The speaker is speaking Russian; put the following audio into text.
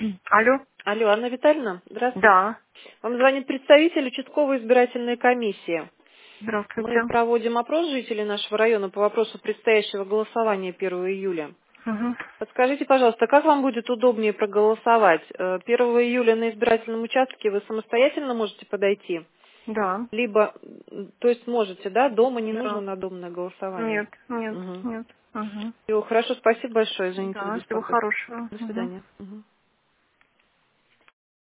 Алло, Алло, Анна Витальевна, здравствуйте. да, Вам звонит представитель участковой избирательной комиссии. Мы здравствуйте. проводим опрос жителей нашего района по вопросу предстоящего голосования 1 июля. Мгм. Подскажите, пожалуйста, как вам будет удобнее проголосовать? 1 июля на избирательном участке вы самостоятельно можете подойти? Да, Либо, то есть можете, да, дома не нужно да. надомное голосование? Нет, нет, Угу. нет. Мгм. Все, хорошо, спасибо большое, извините за Да, всего беспокойство. хорошего. До Мгм. свидания. Мгм.